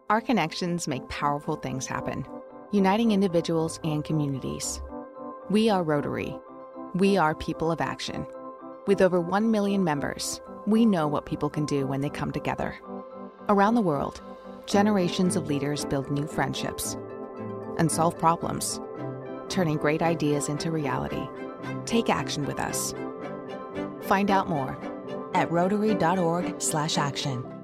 Our connections make powerful things happen, uniting individuals and communities. We are Rotary. We are people of action. With over 1 million members, we know what people can do when they come together. Around the world, generations of leaders build new friendships and solve problems, turning great ideas into reality. Take action with us. Find out more at Rotary.org/action.